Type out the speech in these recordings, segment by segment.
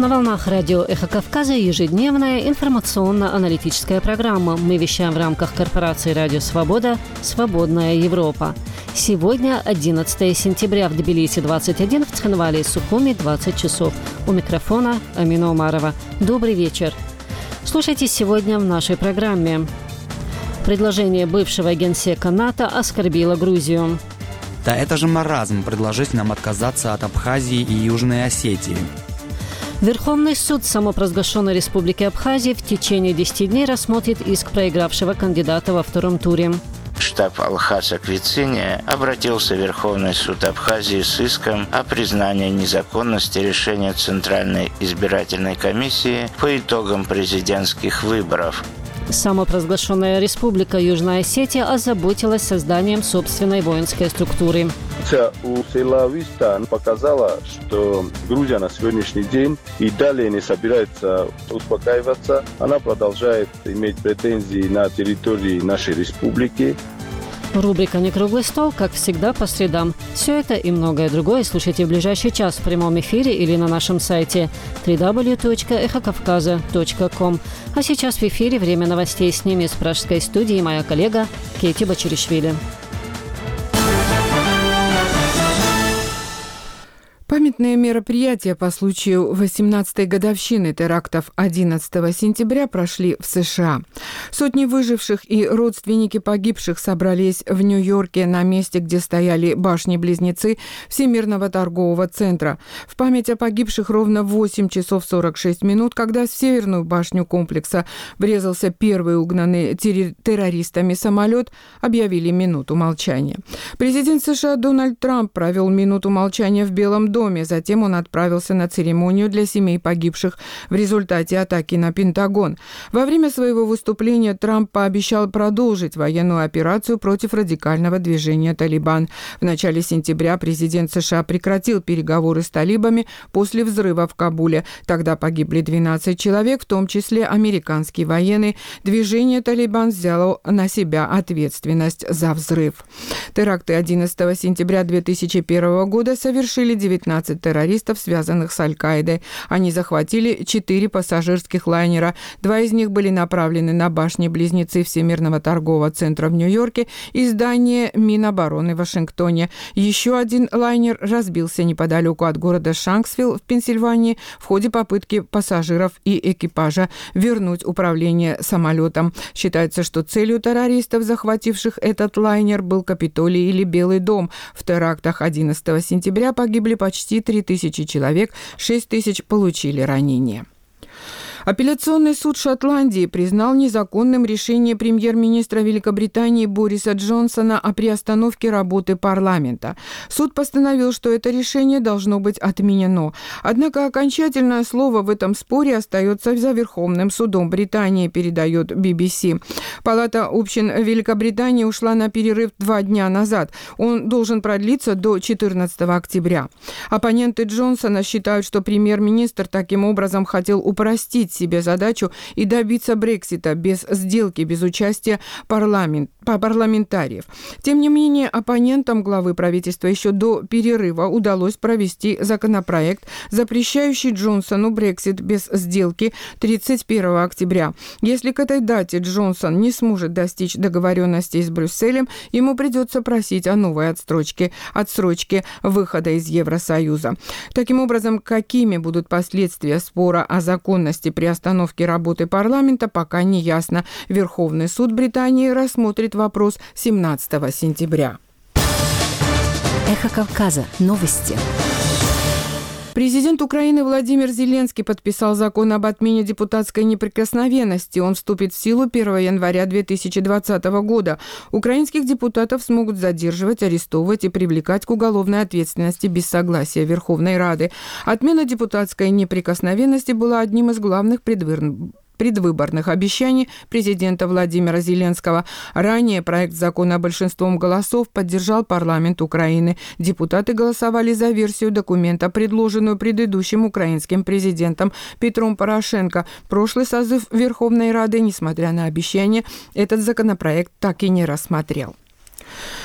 На волнах радио «Эхо Кавказа» ежедневная информационно-аналитическая программа. Мы вещаем в рамках корпорации «Радио Свобода. Свободная Европа». Сегодня 11 сентября, в Тбилиси 21, в Цхинвале и Сухуми 20 часов. У микрофона Амина Умарова. Добрый вечер. Слушайте сегодня в нашей программе. Предложение бывшего генсека НАТО оскорбило Грузию. Да это же маразм предложить нам отказаться от Абхазии и Южной Осетии. Верховный суд самопровозглашенной Республики Абхазии в течение 10 дней рассмотрит иск проигравшего кандидата во втором туре. Штаб Алхаса Квициния обратился в Верховный суд Абхазии с иском о признании незаконности решения Центральной избирательной комиссии по итогам президентских выборов. Самопровозглашенная Республика Южная Осетия озаботилась созданием собственной воинской структуры. У Селависта показала, что Грузия на сегодняшний день и далее не собирается успокаиваться. Она продолжает иметь претензии на территории нашей республики. Рубрика «Не круглый стол», как всегда, по средам. Все это и многое другое слушайте в ближайший час в прямом эфире или на нашем сайте www.ekhokavkaza.com. А сейчас в эфире время новостей. С ними из пражской студии моя коллега Кейти Бачеришвили. Памятные мероприятия по случаю 18-й годовщины терактов 11 сентября прошли в США. Сотни выживших и родственники погибших собрались в Нью-Йорке на месте, где стояли башни-близнецы Всемирного торгового центра. В память о погибших ровно в 8 часов 46 минут, когда в северную башню комплекса врезался первый угнанный террористами самолет, объявили минуту молчания. Президент США Дональд Трамп провел минуту молчания в Белом доме. Затем он отправился на церемонию для семей погибших в результате атаки на Пентагон. Во время своего выступления Трамп пообещал продолжить военную операцию против радикального движения «Талибан». В начале сентября президент США прекратил переговоры с талибами после взрыва в Кабуле. Тогда погибли 12 человек, в том числе американские военные. Движение «Талибан» взяло на себя ответственность за взрыв. Теракты 11 сентября 2001 года совершили 19 террористов, связанных с Аль-Каидой. Они захватили 4 пассажирских лайнера. 2 из них были направлены на башни-близнецы Всемирного торгового центра в Нью-Йорке и здание Минобороны в Вашингтоне. Еще один лайнер разбился неподалеку от города Шанксвилл в Пенсильвании в ходе попытки пассажиров и экипажа вернуть управление самолетом. Считается, что целью террористов, захвативших этот лайнер, был Капитолий или Белый дом. В терактах 11 сентября погибли почти 3000 человек, 6000 получили ранения. Апелляционный суд Шотландии признал незаконным решение премьер-министра Великобритании Бориса Джонсона о приостановке работы парламента. Суд постановил, что это решение должно быть отменено. Однако окончательное слово в этом споре остается за Верховным судом Британии, передает BBC. Палата общин Великобритании ушла на перерыв 2 дня назад. Он должен продлиться до 14 октября. Оппоненты Джонсона считают, что премьер-министр таким образом хотел упростить себе задачу и добиться Брексита без сделки, без участия парламентариев. Тем не менее, оппонентам главы правительства еще до перерыва удалось провести законопроект, запрещающий Джонсону Брексит без сделки 31 октября. Если к этой дате Джонсон не сможет достичь договоренности с Брюсселем, ему придется просить о новой отсрочке выхода из Евросоюза. Таким образом, какими будут последствия спора о законности приостановки работы парламента, пока не ясно. Верховный суд Британии рассмотрит вопрос 17 сентября. Эхо Кавказа. Новости. Президент Украины Владимир Зеленский подписал закон об отмене депутатской неприкосновенности. Он вступит в силу 1 января 2020 года. Украинских депутатов смогут задерживать, арестовывать и привлекать к уголовной ответственности без согласия Верховной Рады. Отмена депутатской неприкосновенности была одним из главных предвыборных обещаний президента Владимира Зеленского. Ранее проект закона большинством голосов поддержал парламент Украины. Депутаты голосовали за версию документа, предложенную предыдущим украинским президентом Петром Порошенко. Прошлый созыв Верховной Рады, несмотря на обещания, этот законопроект так и не рассмотрел.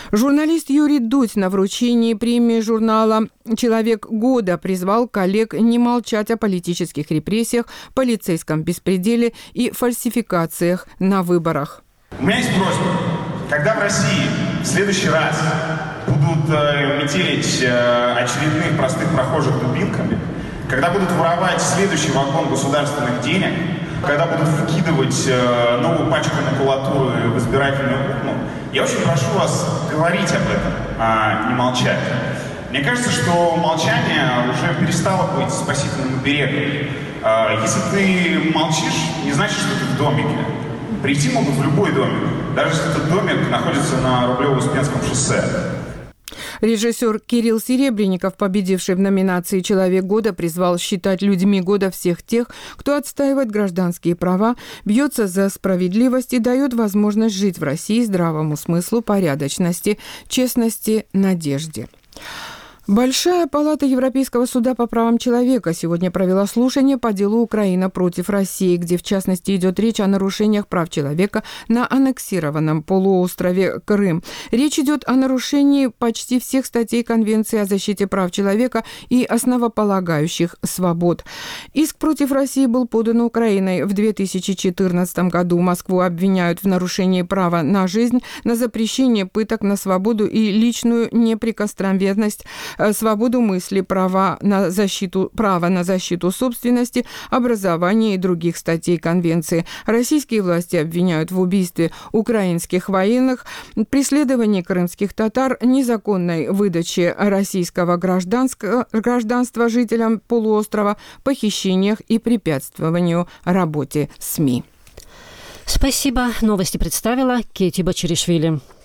Журналист Юрий Дудь на вручении премии журнала «Человек года» призвал коллег не молчать о политических репрессиях, полицейском беспределе и фальсификациях на выборах. У меня есть просьба. Когда в России в следующий раз будут метелить очередных простых прохожих дубинками, когда будут воровать следующий вагон государственных денег, когда будут выкидывать новую пачку макулатуры в избирательную урну, я очень прошу вас говорить об этом, а не молчать. Мне кажется, что молчание уже перестало быть спасительным оберегом. Если ты молчишь, не значит, что ты в домике. Прийти могут в любой домик, даже если этот домик находится на Рублево-Успенском шоссе. Режиссер Кирилл Серебренников, победивший в номинации «Человек года», призвал считать людьми года всех тех, кто отстаивает гражданские права, бьется за справедливость и дает возможность жить в России здравому смыслу, порядочности, честности, надежде. Большая палата Европейского суда по правам человека сегодня провела слушание по делу «Украина против России», где, в частности, идет речь о нарушениях прав человека на аннексированном полуострове Крым. Речь идет о нарушении почти всех статей Конвенции о защите прав человека и основополагающих свобод. Иск против России был подан Украиной в 2014 году. Москву обвиняют в нарушении права на жизнь, на запрещение пыток, на свободу и личную неприкосновенность, свободу мысли, право на защиту собственности, образования и других статей Конвенции. Российские власти обвиняют в убийстве украинских военных, преследовании крымских татар, незаконной выдаче российского гражданства жителям полуострова, похищениях и препятствованию работе СМИ. Спасибо. Новости представила Кети Бачаришвили.